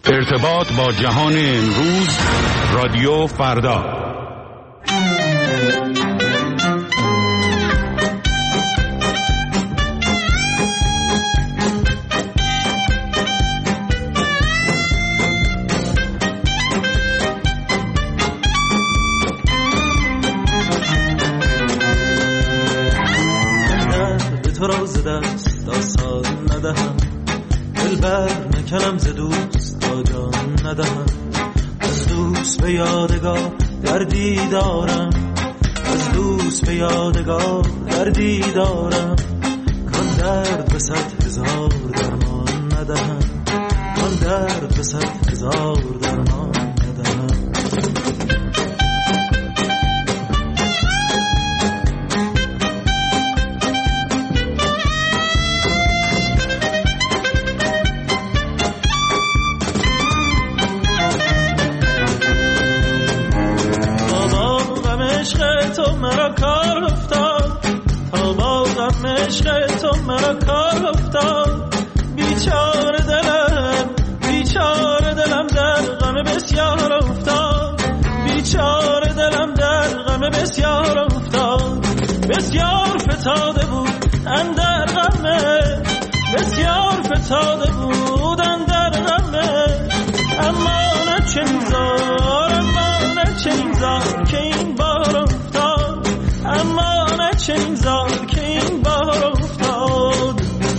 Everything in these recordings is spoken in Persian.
ارتباط با جهان امروز، رادیو فردا. به تو راز دست داستان ندهم، دلبر نکنم ز دوست تا جان ندهم. از دوست به یادگار دردی دارم، از دوست به یادگار دردی دارم. کان درد به 100,000 درمان ندهم، کان درد به 100,000 درمان ندهم. تو مرا کار افتاد، تا با غم عشق تو مرا کار افتاد. بیچاره دلم در غم بسیار افتاد، بیچاره دلم در غم بسیار افتاد. بسیار فتاده بود اندر غمه، بسیار فتاده بود اندر غمه. اما نه چنین زار، اما نه چنین زار که این بار افتاد، اما نه چنین زار که این بار افتاد.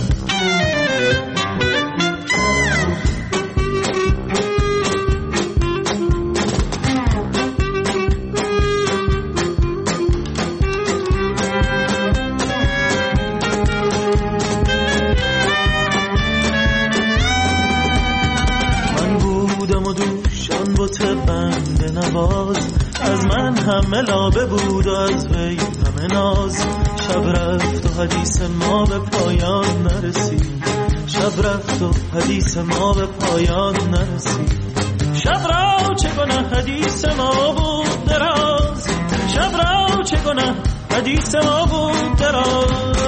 من بودم و دوشان بوت بنده نواز، از من همه لابه بود و از وی همه ناز. شب رفت و حدیث ما به پایان نرسید، شب رفت و حدیث ما به پایان نرسید. شب را چه گناه حدیث ما بود دراز، شب را چه گناه حدیث ما بود دراز.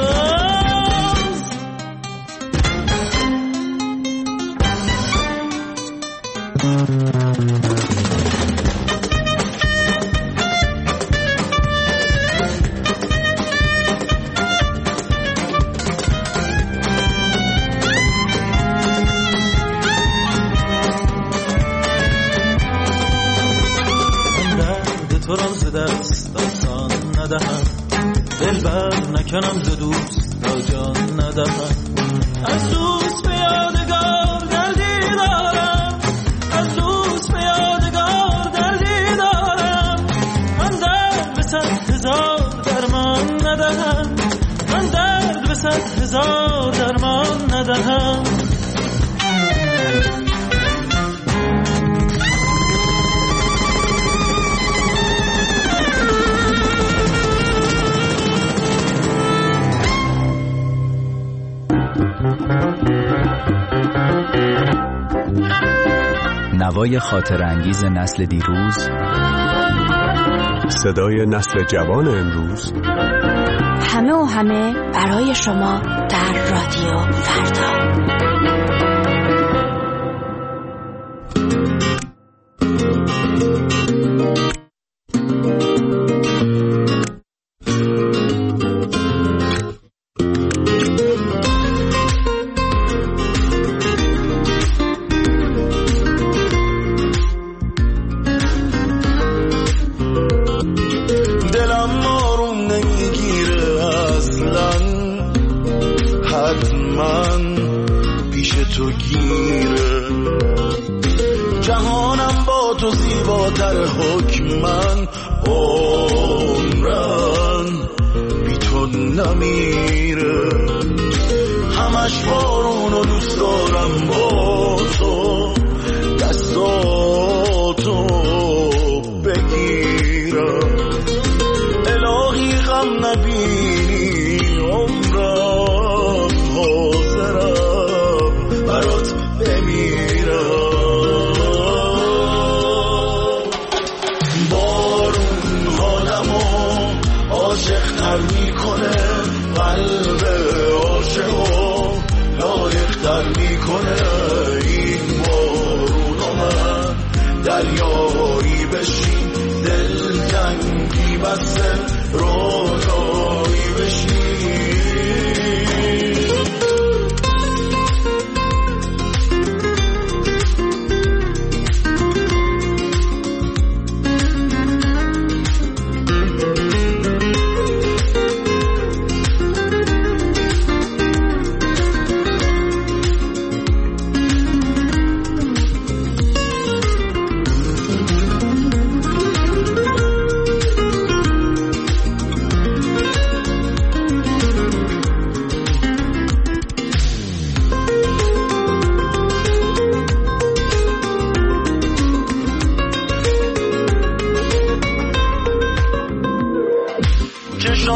تو را ز دست داستان ندهم، دلبر نکنم ز دوست تا جان ندهم. از دوست به یادگار دردی دارم، از دوست به یادگار دردی دارم. من درد به 100,000 درمان ندهم، من درد به 100,000 درمان ندهم. نوای خاطر انگیز نسل دیروز، صدای نسل جوان امروز، همه و همه برای شما در رادیو فردا. تر میکنه این بارون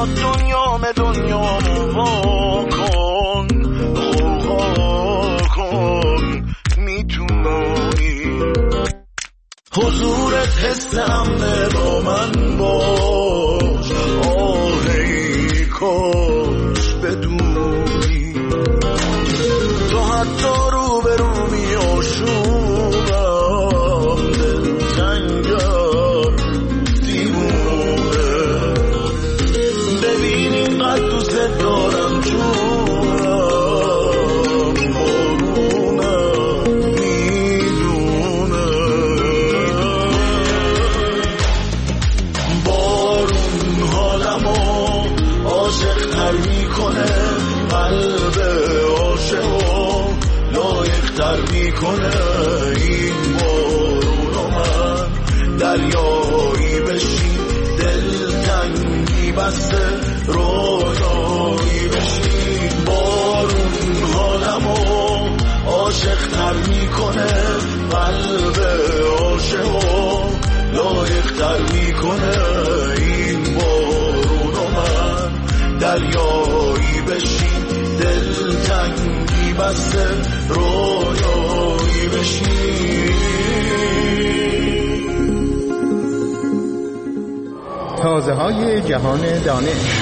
بیا دنیامو وا کن، کن میتونی حضورت حس امنه با من باش، آهی کاش بدونی تو حتی رو به رو می آشوبم، دل تنگم دیوونه، ببین اینقدر دوست دارم جونم، بارونم میدونه، بارون حالمو عاشق تر میکنه، قلب عاشقو لایق تر میکنه، این بارونو من دریایی بشین، دل تنگی بسته رویایی بشین، بارون حالمو عاشق تر میکنه، قلب عاشقو لایق تر میکنه، این بارونو من دریایی بشین، دل تنگی بسته رویایی بشین. تازه های جهان دانش.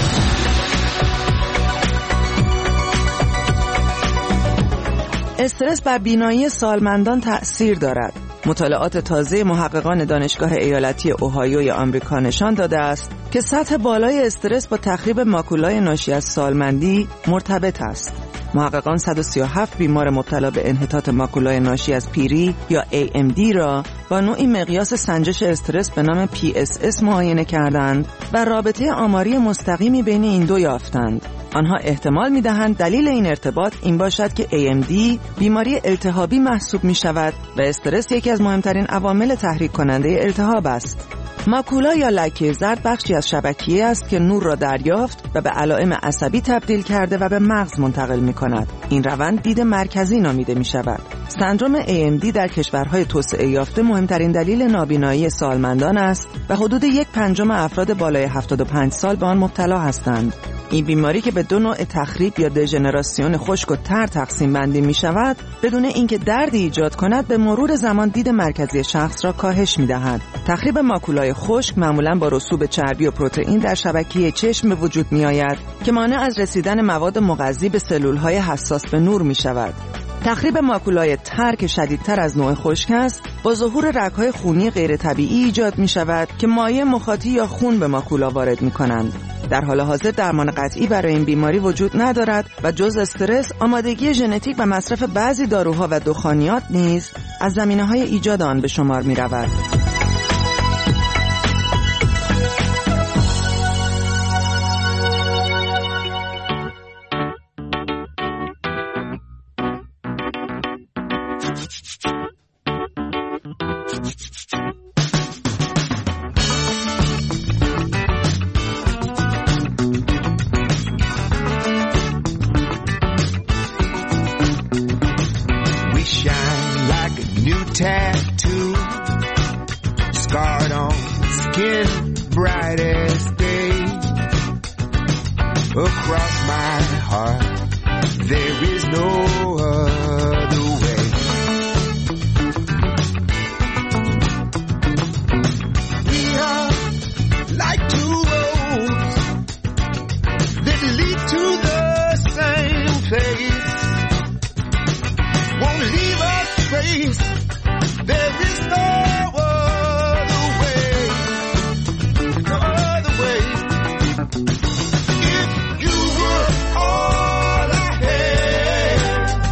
استرس بر بینایی سالمندان تأثیر دارد. مطالعات تازه محققان دانشگاه ایالتی اوهایوی آمریکا نشان داده است که سطح بالای استرس با تخریب ماکولای ناشی از سالمندی مرتبط است. محققان 137 بیمار مبتلا به انحطاط ماکولای ناشی از پیری یا AMD را با نوعی مقیاس سنجش استرس به نام PSS معاینه کردند و رابطه آماری مستقیمی بین این دو یافتند. آنها احتمال می‌دهند دلیل این ارتباط این باشد که AMD بیماری التهابی محسوب می‌شود و استرس یکی از مهمترین عوامل تحریک کننده التهاب است. ماکولا یا لکه زرد بخشی از شبکیه است که نور را دریافت و به علائم عصبی تبدیل کرده و به مغز منتقل می‌کند. این روند دید مرکزی نامیده می‌شود. سندرم AMD در کشورهای توسعه یافته مهمترین دلیل نابینایی سالمندان است و حدود 1/5 افراد بالای 75 سال به آن مبتلا هستند. این بیماری که به دو نوع تخریب یا دژنراسیون خشک و تر تقسیم بندی می شود، بدون اینکه دردی ایجاد کند به مرور زمان دید مرکزی شخص را کاهش می دهد. تخریب ماکولای خشک معمولاً با رسوب چربی و پروتئین در شبکیه چشم به وجود می آید که مانع از رسیدن مواد مغذی به سلولهای حساس به نور می شود. تخریب ماکولای تر که شدیدتر از نوع خشک است، با ظهور رگ‌های خونی غیر طبیعی ایجاد می شود که مایع مخاطی یا خون به ماکولا وارد می کنند. در حال حاضر درمان قطعی برای این بیماری وجود ندارد و جز استرس، آمادگی ژنتیک و مصرف بعضی داروها و دخانیات نیز از زمینه‌های ایجاد آن به شمار می رود. Tattoo scarred on skin, bright as day. Across my heart there is no other way. We are like two roads that lead to the same place. Won't leave a trace. There is no other way, no other way. If you were all I had,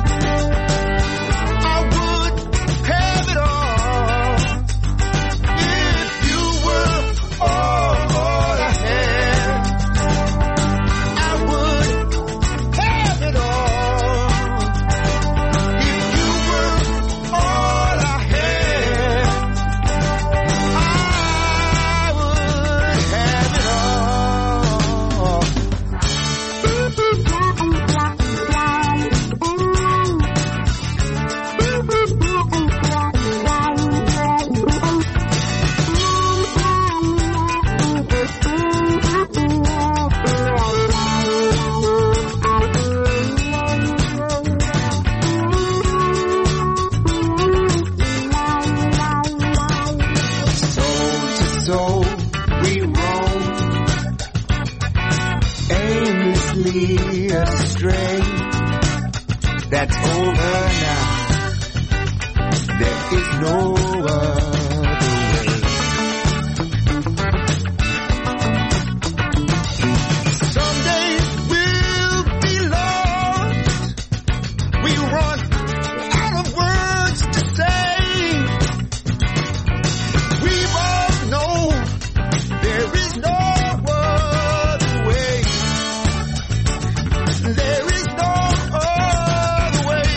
I would have it all. If you were all I had, I would have it all. If you were all I astray. That's over now. There is no other way. Someday we'll be lost. We run out of words to say. We both know there is no other way. There is no other way.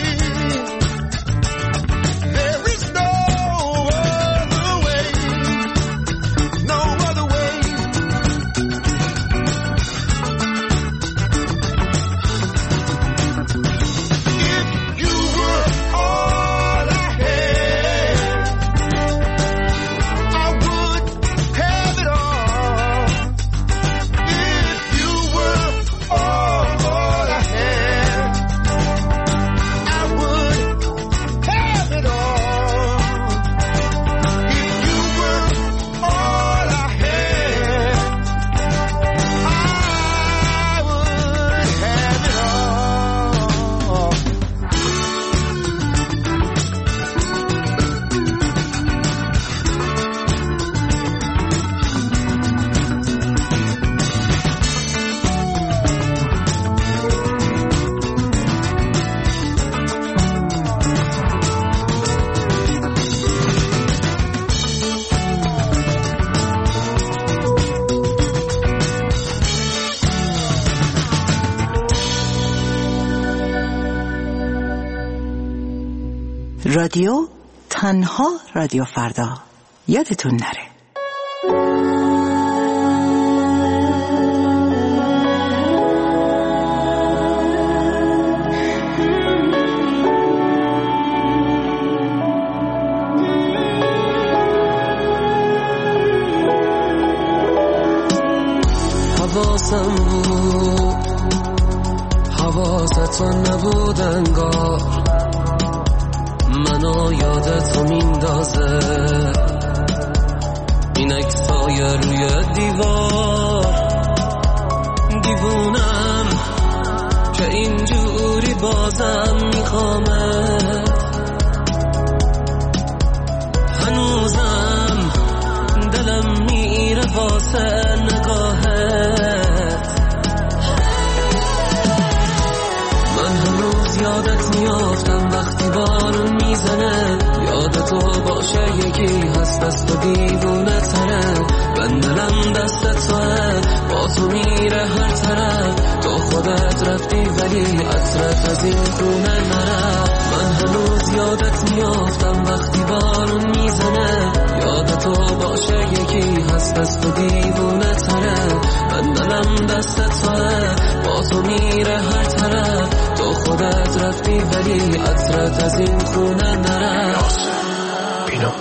There is no other way. No other way. If you were all I had, I would have it all. If you were all I had, I would have it all. If you were all I had, I would have it all. رادیو تنها رادیو فردا. یادتون نره. حواسم بود حواستون نبود انگار منو یادتو میندازه این عکسای روی دیوار دیوونم که اینجوری بازم میخوامت هنوزم دلم میره واسه نگاهت من هنوز یادت میافتم وقتی بارون میزنه یادتو باشه یکی هست دست و دیوونه تره من دلم دست توه با تو میره هر طرف تو خودت رفتی ولی عطرت از این خونه نره من هنوز یادت میافتم وقتی بارون میزنه یادتو باشه یکی هست دست و دیوونه تره من دلم دست توه با تو میره هر طرف تو خودت رفتی ولی عطرت از این خونه نره بینا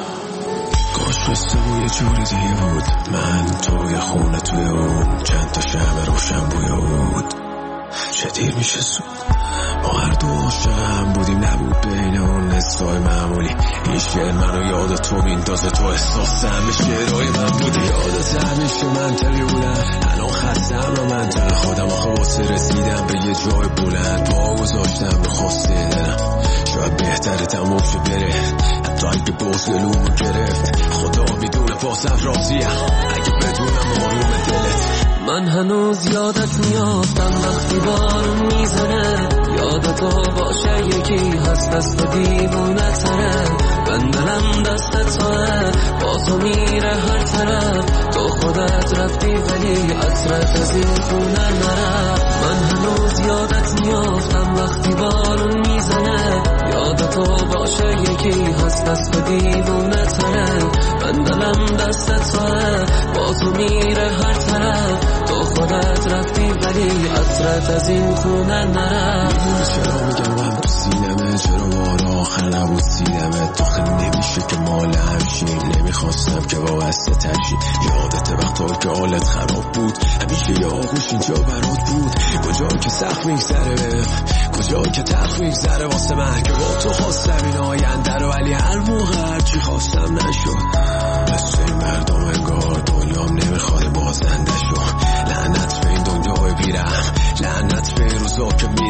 کاش مثل بوی جور دیگه بود من توی خونه توی اون چند تا شمع روشن بوی بود چه دیر میشه زود ما هر دو عاشق هم بودیم نبود بین اون نصفای معمولی این شعر منو یاد تو میندازه تو احساس همه شعرهای من بودی یادت همیشه منطقی بودم الان خستم رو منطقه خودم آخه واسه رسیدم به یه جای بلند پا گذاشتم به خواسته دلم شاید بهتره تموم شه بره حتی اگه باز گلومو گرفت خدا میدونه بازم راضیم اگه بدونم آروم دلت من هنوز یادت میافتم وقتی بارون میزنه یادتو باشه یکی هست دست و دیوونه تره من دلم دست توه با تو میره هر طرف تو خودت رفتی ولی عطرت از این خونه نره من هنوز یادت میافتم وقتی بارون میزنه یادتو باشه یکی هست دست و دیوونه تره من دلم دست توه با تو میره هر طرف تو خودت رفتی ولی عطرت از این خونه نره چرا میگم من تو سینمه چرا بار آخر نبود سینمه تو خیلی نمیشه که مال همشیم نمیخواستم که وابسته تشی یادت وقتا که حالت خراب بود همیشه یه آغوش اینجا برات بود کجا که سخت میگذره کجا که تخت میگذره واسه من که با تو خواستم این آینده رو ولی هر موقع هرچی خواستم نشد مثل این مردم انگار دنیام نمیخواد بازنده شد لعنت به این دنیای بیرم لعنت به روزا که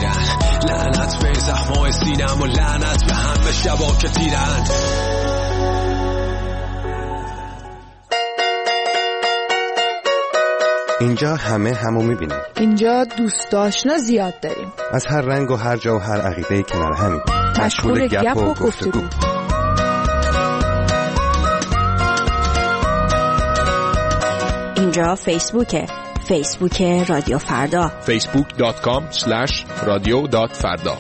دلای سینم و لعنت به همه شبا که تیرند. اینجا همه همو میبینیم. اینجا دوست آشنا زیاد داریم. از هر رنگ و هر جا و هر عقیده‌ای کنار همیم. مشغول گپ و گفتگو. اینجا فیسبوک رادیو فردا. facebook.com/radio.farda.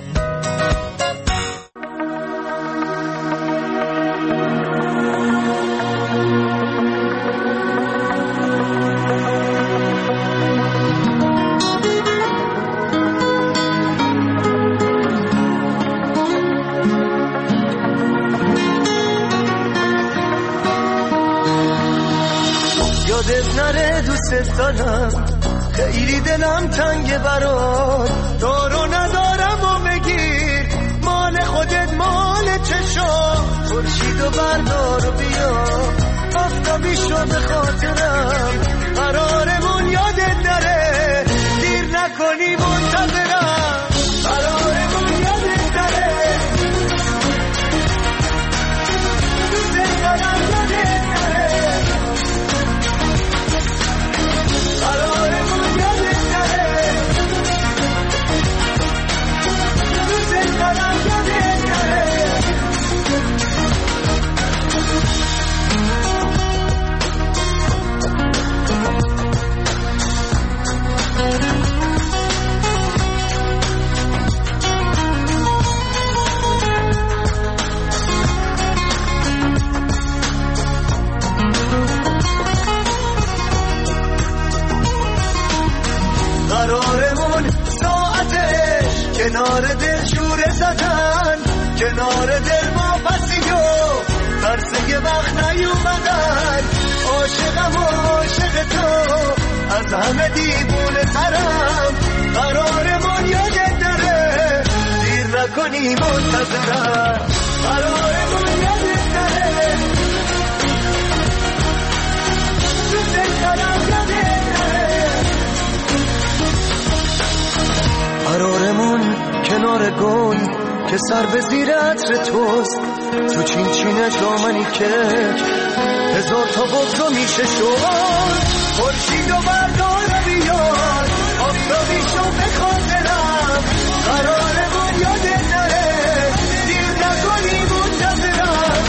یادت نره دوست دارم، خیلی دلم تنگه برات، دارو ندارم و بگیر مال خودت مال چشام، خورشید و بردار و بیا آفتابی شو به خاطرم، قرارمون یادت نره دیر نکنی منتظرم، قرارمون یادت نره دوست دارم یادت نره، قرارمون یادت نره دوست دارم یادت نره. قرارمون ساعتش کنار دل شوره زدن، کنار دل ما پسی و ترسه وقت نیومدن، عاشقم و عاشق تو از همه دیوونه ترم، قرارمون یادت نره دیر نکنی منتظرم، قرارمون یادت نره دوست دارم یادت نره، قرارمون کنار گل که سر به زیر عطر توست، تو چین چینه جامنی که هزار تا بغضو میشه شد، خورشید و بردار بیار آفتابی شو به خاطرم، قرارمون یادت نره دیر نکنی منتظرم.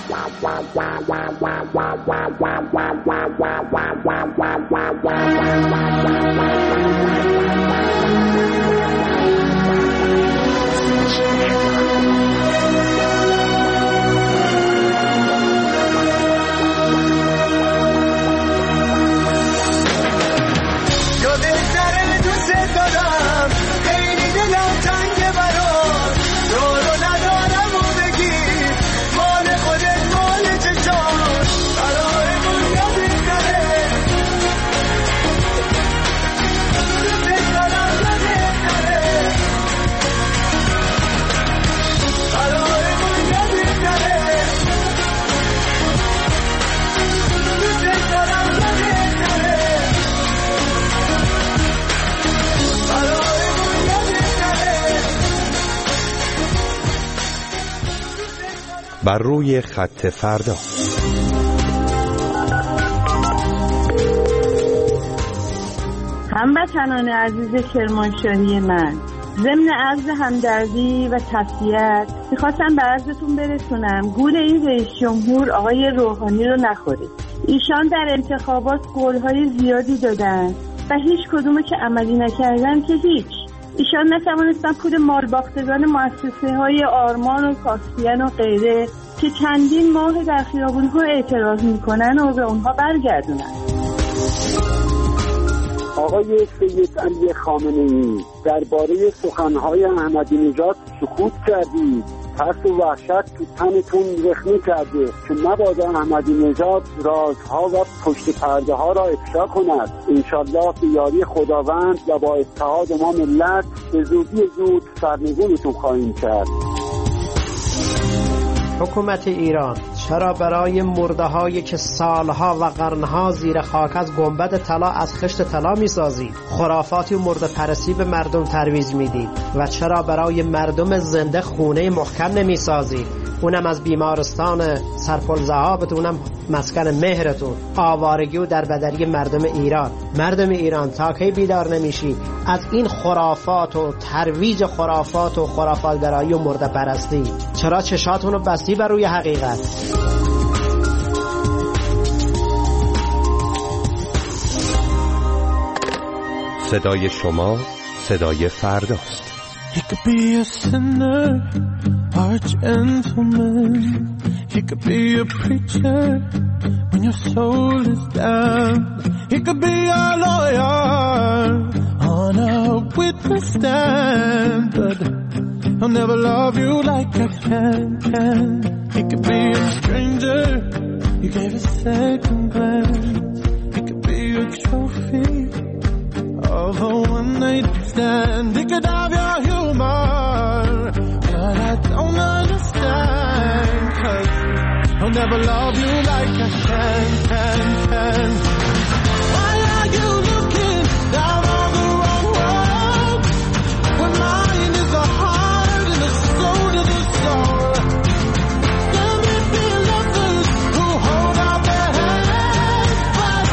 یادت نره دوست دارم، خیلی دلم تنگه برات، دارو ندارم و بگیر مال خودت مال چشام، قرارمون یادت نره دوست دارم یادت نره، قرارمون یادت نره دوست دارم یادت نره. بر روی خط فردا. هموطنان عزیز کرمانشاهی من، ضمن عرض همدردی و تسلیت میخواستم به عرضتون برسونم گول این رئیس جمهور آقای روحانی رو نخورید. ایشان در انتخابات قولهای زیادی دادن و هیچ کدومو که عملی نکردن که هیچ. ایشان نتوانستن پول مالباختگان مؤسسه های آرمان و کاسپین و غیره که چندین ماه در خیابون‌ها اعتراض میکنن و به اونها برگردونن. آقای سید علی خامنه‌ای درباره سخنهای احمدی نژاد سکوت کردید، ترس و وحشت تو تنتون رخنه کرده که مبادا احمدی نژاد رازها و پشت پرده ها را افشا کند. انشالله به یاری خداوند و با اتحاد ما ملت به زودی سرنگونتون خواهیم کرد. حکومت ایران چرا برای مرده‌هایی که سالها و قرنها زیر خاک از گنبد طلا از خشت طلا می‌سازید خرافاتی و مرده پرستی به مردم ترویج میدید؟ و چرا برای مردم زنده خونه محکم نمی‌سازید؟ اونم از بیمارستان سرپل ذهابتون، اونم مسکن مهرتون. آوارگی و دربدری مردم ایران. مردم ایران تا کی بیدار نمیشی از این خرافات و ترویج خرافات و خرافاتگرایی و مرده پرستی؟ چرا چشاتون رو بستی بر روی حقیقت؟ صدای شما صدای فرداست. He could be a sinner or a gentleman. He could be a preacher when your soul is down. He could be a lawyer on a witness stand, but I'll never love you like I can. He could be a stranger you gave a second glance. He could be a trophy of a one-night stand. He could have your humor, but I don't understand, 'cause I'll never love you like I can. Why are you looking down on the wrong road when mine is the heart and the soul to the soul? There may be lovers who hold out their hands, but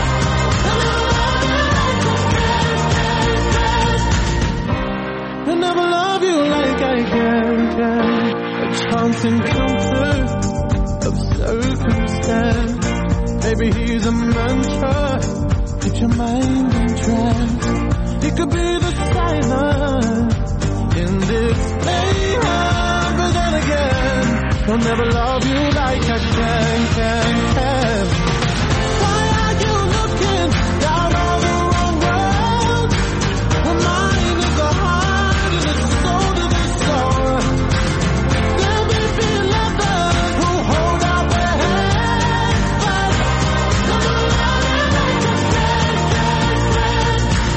I'll never love you like I can. A chance encounter of circumstance. Maybe he's a mantra, keep your mind in trance. He could be the silence in this mayhem, but then again, I'll never love you like I can. Why are you looking down on the wrong road when mine is the heart and the soul to the soul? There may be lovers who hold out their hands, but I'll never love you like I can.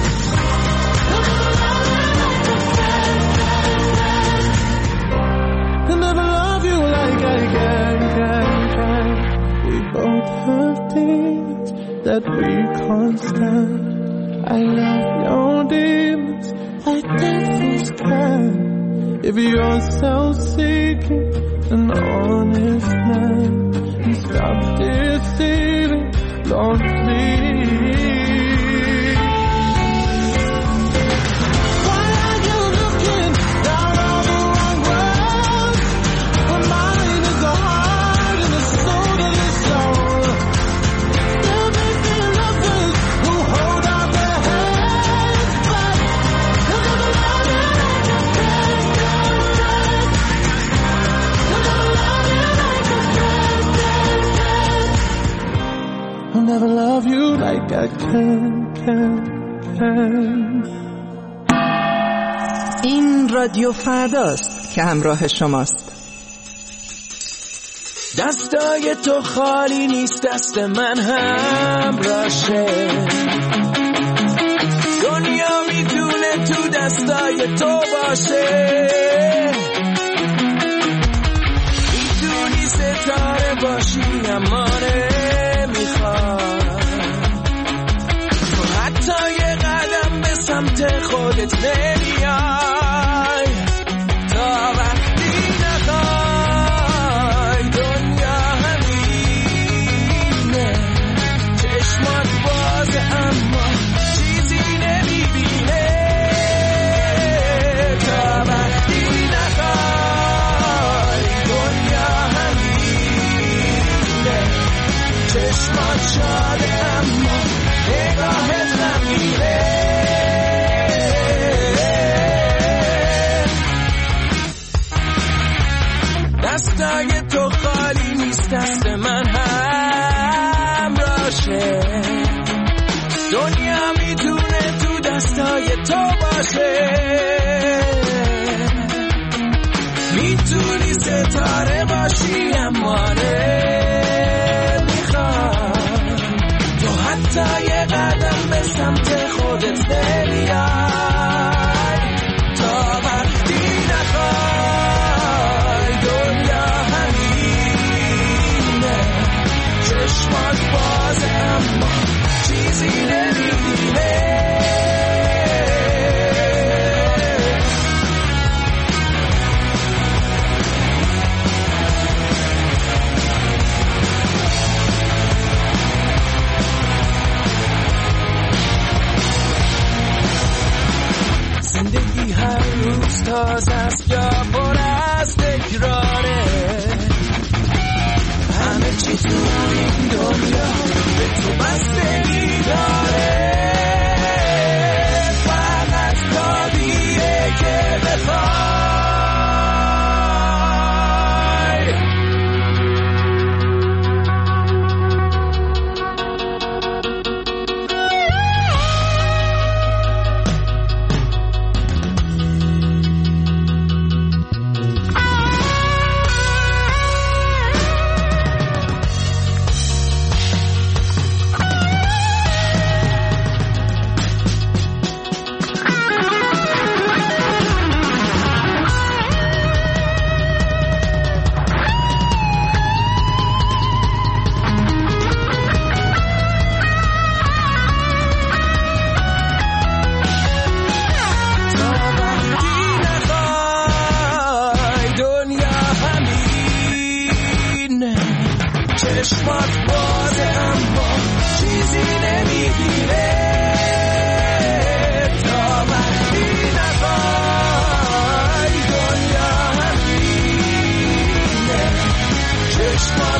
I'll never love you like I can. We both have things that we can't stand. I love your demons like devils can. If you're self-seeking, an honest man, and stop deceiving, Lord, please. Why are you looking down on the wrong road when mine is the heart and the soul to the soul? There may be lovers who hold out their hands, but I'll never love you like I can. I'll never love you like I can. I'll never love you like I can. این رادیو فرداست که همراه شماست. دستای تو خالی نیست، دست من هم راشه. دنیا میتونه تو دستای تو باشه. میتونی ستاره باشی اما نمیخواد تو حتی یه قدم به سمت خودت نمیای. تا وقتی نخوای دنیا همینه، چشمات بازه اما چیزی نمیبینه. تا وقتی نخوای دنیا همینه، چشمات شاده اما نگاهت غمگینه. دستای تو خالی نیست، دست من هم راشه. دنیا میتونه تو دستای تو باشه. میتونی ستاره باشی اما نمیخوای تو حتی یه قدم به سمت خودت نمیای. تا وقتی نخوای دنیا همینه، میتونم این دنیا به تو بستگی داره فقط کاریه که بخوای چشمات بازه اما چیزی نمیگیره تا وقتی نخوای دنیا همینه چشمات